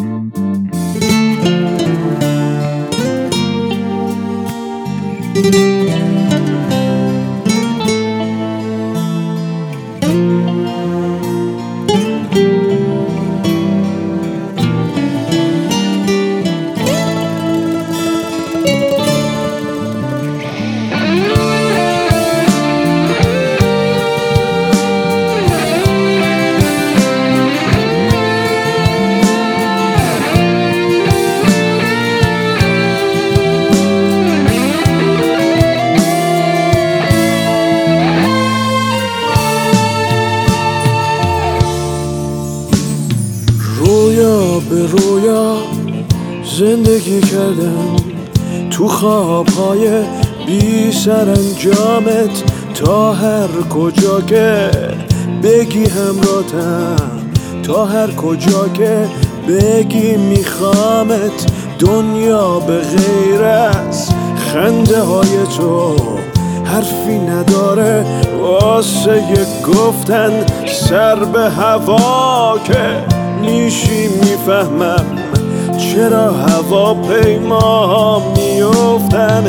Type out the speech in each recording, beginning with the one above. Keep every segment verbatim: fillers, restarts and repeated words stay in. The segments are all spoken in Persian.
رویا به رویا زندگی کردم، تو خوابهای بی سرانجامت، تا هر کجا که بگی همراهتم، تا هر کجا که بگی میخوامت. دنیا به غیر از خنده های تو حرفی نداره واسه گفتن، سر به هوا که میشی میفهمم چرا هواپیما میافتن.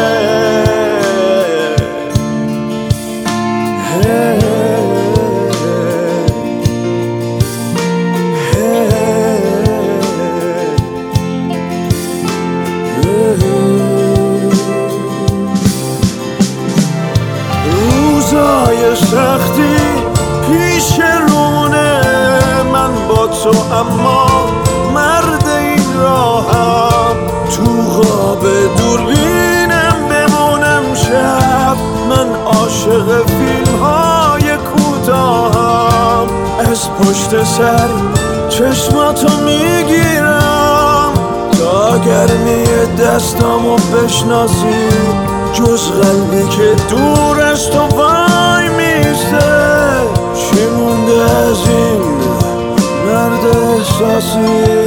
روزای سختی پیش رونه من با تو، اما مرد این راهم. تو خواب دوربینم بمونم شب، من عاشق فیلم های کوتاهم. از پشت سر چشماتو میگیرم تا گرمی دستامو بشناسی، جز قلبی که دور از تو وای میسته. چی مونده از این مرد احساسی؟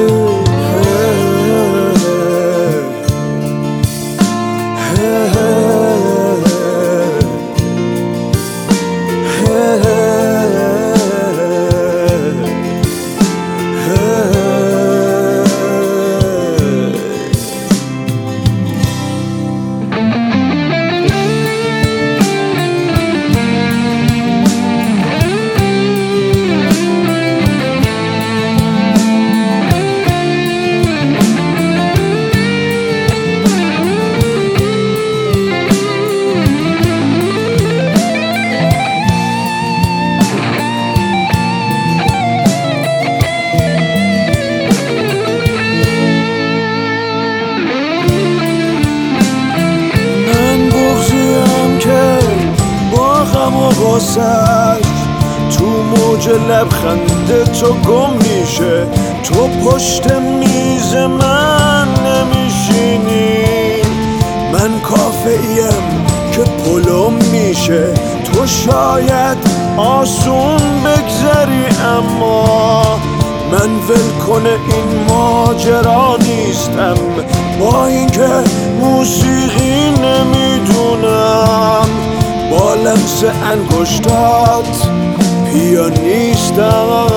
تو موج لبخند تو گم میشه، تو پشت میز من نمیشینی. من کافه‌ایم که پلم میشه، تو شاید آسون بگذری، اما من ولکن این ماجرا نیستم. با اینکه موسیقی نمیدونم، با لمس انگشتات پیانیستم.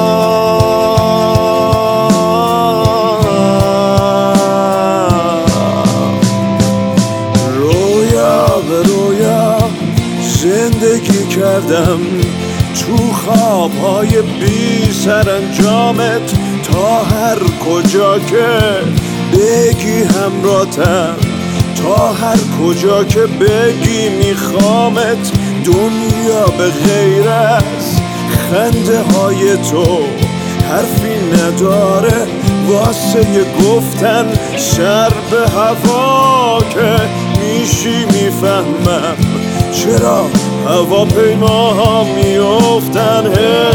رویا به رویا زندگی کردم، تو خوابهای بی سرانجامت، تا هر کجا که بگی همراهتم، تا هر کجا که بگی میخوامت. دنیا به غیر از خنده های تو حرفی نداره واسه گفتن، سر به هوا که میشی میفهمم چرا هواپیما ها میافتن.